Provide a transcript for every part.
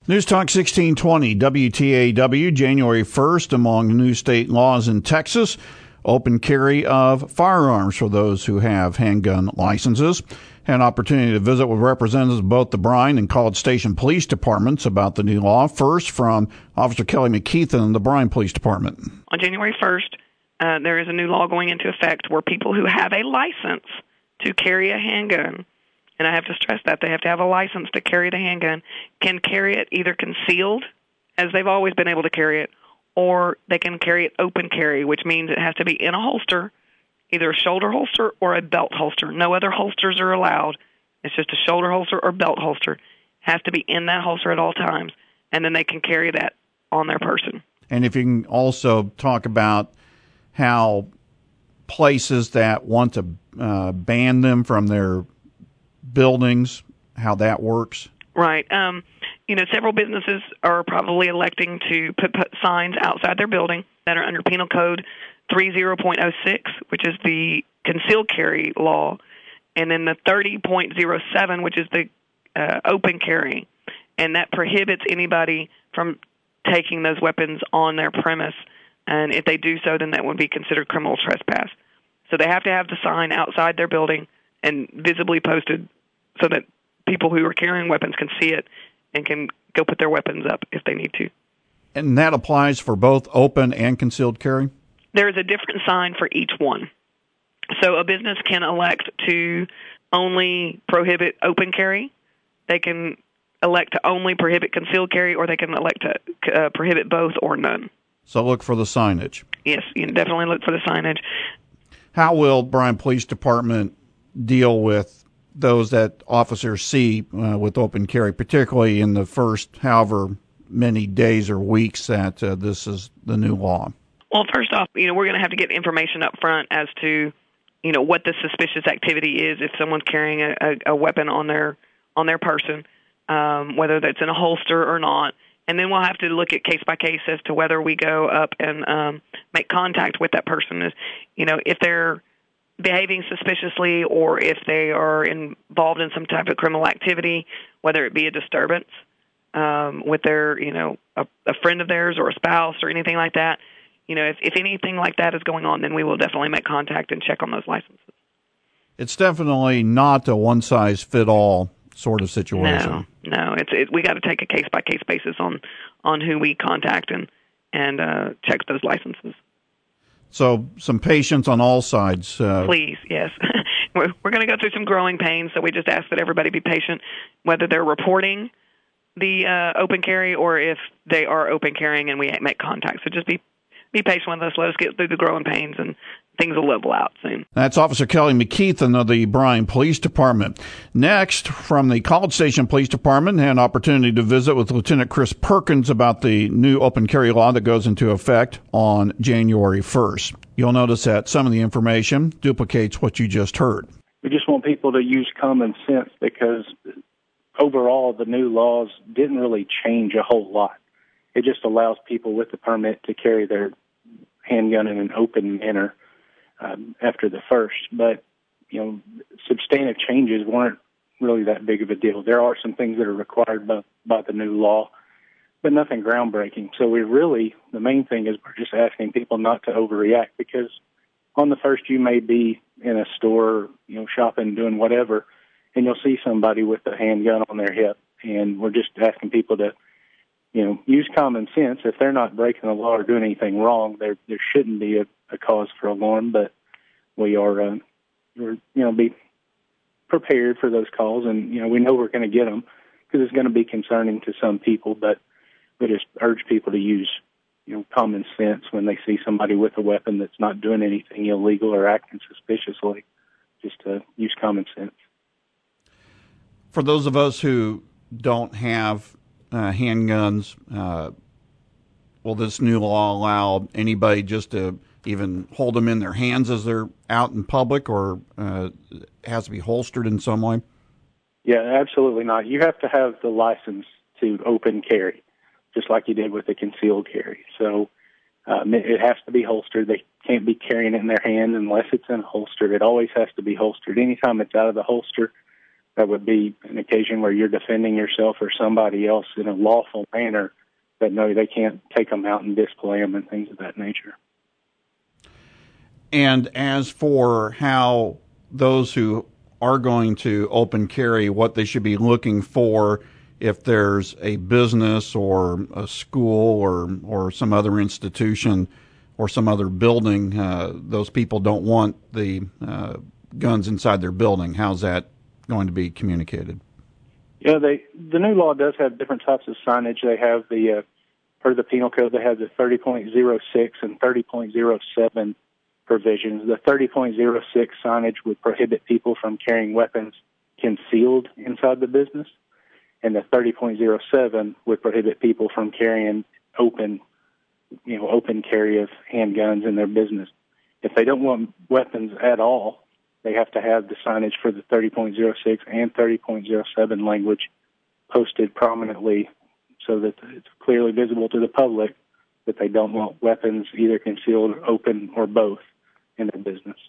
News Talk 1620, WTAW, January 1st, among new state laws in Texas, open carry of firearms for those who have handgun licenses. Had an opportunity to visit with representatives of both the Bryan and College Station Police Departments about the new law. First, from Officer Kelly McKeithen in the Bryan Police Department. On January 1st, there is a new law going into effect where people who have a license to carry a handgun, and I have to stress that they have to have a license to carry the handgun, can carry it either concealed, as they've always been able to carry it, or they can carry it open carry, which means it has to be in a holster, either a shoulder holster or a belt holster. No other holsters are allowed. It's just a shoulder holster or belt holster. Has to be in that holster at all times, and then they can carry that on their person. And if you can also talk about how places that want to ban them from their buildings, how that works. Right. Several businesses are probably electing to put signs outside their building that are under Penal Code 30.06, which is the concealed carry law, and then the 30.07, which is the open carry, and that prohibits anybody from taking those weapons on their premise, and if they do so, then that would be considered criminal trespass. So they have to have the sign outside their building and visibly posted so that people who are carrying weapons can see it and can go put their weapons up if they need to. And that applies for both open and concealed carry? There is a different sign for each one. So a business can elect to only prohibit open carry. They can elect to only prohibit concealed carry, or they can elect to prohibit both or none. So look for the signage. Yes, you can definitely look for the signage. How will Bryan Police Department deal with those that officers see with open carry, particularly in the first however many days or weeks that this is the new law? Well, first off, we're going to have to get information up front as to, what the suspicious activity is if someone's carrying a weapon on their person, whether that's in a holster or not. And then we'll have to look at case by case as to whether we go up and make contact with that person. If they're behaving suspiciously or if they are involved in some type of criminal activity, whether it be a disturbance with their, a friend of theirs or a spouse or anything like that. If anything like that is going on, then we will definitely make contact and check on those licenses. It's definitely not a one-size-fit-all sort of situation. No. We got to take a case-by-case basis on who we contact and check those licenses. So some patience on all sides. Please, yes. We're going to go through some growing pains, so we just ask that everybody be patient, whether they're reporting the open carry or if they are open carrying and we make contact. So just be patient with us. Let us get through the growing pains, and things will level out soon. That's Officer Kelly McKeithen of the Bryan Police Department. Next, from the College Station Police Department, had an opportunity to visit with Lieutenant Chris Perkins about the new open carry law that goes into effect on January 1st. You'll notice that some of the information duplicates what you just heard. We just want people to use common sense because overall the new laws didn't really change a whole lot. It just allows people with the permit to carry their handgun in an open manner after the first. But, substantive changes weren't really that big of a deal. There are some things that are required by the new law, but nothing groundbreaking. So the main thing is we're just asking people not to overreact because on the first you may be in a store, shopping, doing whatever, and you'll see somebody with a handgun on their hip. And we're just asking people to use common sense. If they're not breaking the law or doing anything wrong, there shouldn't be a cause for alarm. But we are, be prepared for those calls, and we know we're going to get them because it's going to be concerning to some people. But we just urge people to use, common sense when they see somebody with a weapon that's not doing anything illegal or acting suspiciously. Just to use common sense. For those of us who don't have handguns, will this new law allow anybody just to even hold them in their hands as they're out in public, or has to be holstered in some way? Yeah, absolutely not. You have to have the license to open carry, just like you did with the concealed carry. So it has to be holstered. They can't be carrying it in their hand unless it's in a holster. It always has to be holstered. Anytime it's out of the holster, that would be an occasion where you're defending yourself or somebody else in a lawful manner, that no, they can't take them out and display them and things of that nature. And as for how those who are going to open carry, what they should be looking for if there's a business or a school or some other institution or some other building, those people don't want the guns inside their building. How's that going to be communicated? Yeah, the new law does have different types of signage. They have per the penal code, they have the 30.06 and 30.07 provisions. The 30.06 signage would prohibit people from carrying weapons concealed inside the business, and the 30.07 would prohibit people from carrying open carry of handguns in their business. If they don't want weapons at all, they have to have the signage for the 30.06 and 30.07 language posted prominently so that it's clearly visible to the public that they don't want weapons either concealed, open, or both in their business.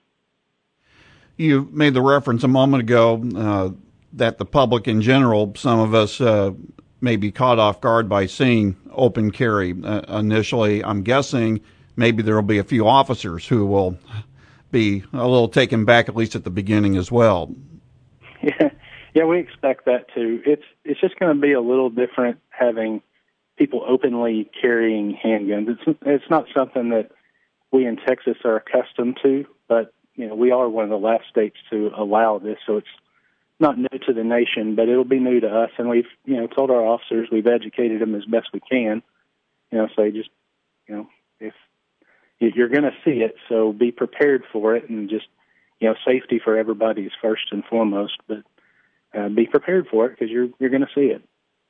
You made the reference a moment ago that the public in general, some of us may be caught off guard by seeing open carry initially. I'm guessing maybe there will be a few officers who will be a little taken back, at least at the beginning as well. Yeah, we expect that too. It's just going to be a little different having people openly carrying handguns. It's not something that we in Texas are accustomed to, but we are one of the last states to allow this, so it's not new to the nation, but it'll be new to us. And we've told our officers, we've educated them as best we can. So just if you're going to see it, so be prepared for it, and just safety for everybody is first and foremost, but be prepared for it because you're going to see it.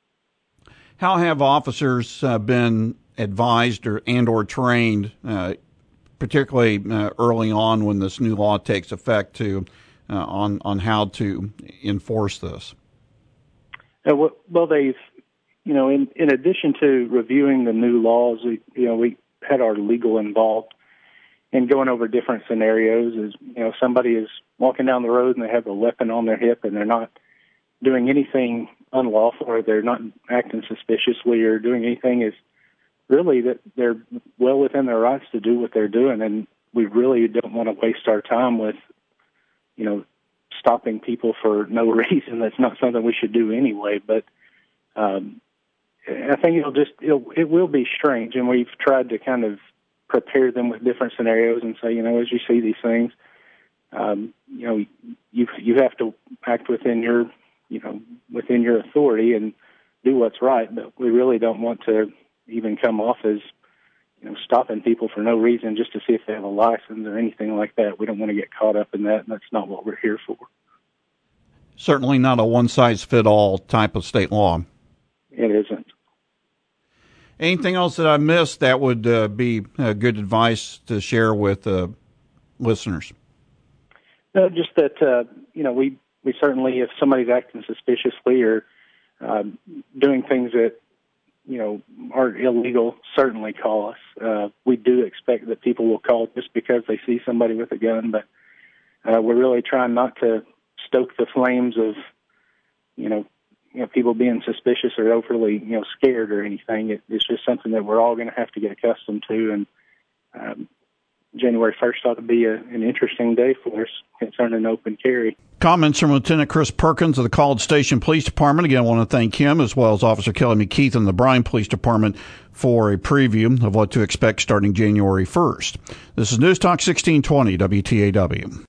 How have officers been advised or trained, particularly early on when this new law takes effect, on how to enforce this? Well, they've in addition to reviewing the new laws, we had our legal involved in going over different scenarios. As somebody is walking down the road and they have a weapon on their hip and they're not doing anything unlawful, or they're not acting suspiciously or doing anything, is really that they're well within their rights to do what they're doing, and we really don't want to waste our time with stopping people for no reason. That's not something we should do anyway. But I think it will be strange, and we've tried to kind of prepare them with different scenarios and say, as you see these things, you have to act within your authority and do what's right. But we really don't want to even come off as stopping people for no reason just to see if they have a license or anything like that. We don't want to get caught up in that, and that's not what we're here for. Certainly not a one-size-fit-all type of state law. It isn't. Anything else that I missed that would be good advice to share with listeners? No, just that, we certainly, if somebody's acting suspiciously or doing things that are illegal, certainly call us. We do expect that people will call just because they see somebody with a gun, but we're really trying not to stoke the flames of, people being suspicious or overly, scared or anything. It's just something that we're all going to have to get accustomed to, and January 1st ought to be an interesting day for us concerning open carry. Comments from Lieutenant Chris Perkins of the College Station Police Department. Again, I want to thank him, as well as Officer Kelly McKeith in the Bryan Police Department, for a preview of what to expect starting January 1st. This is News Talk 1620 WTAW.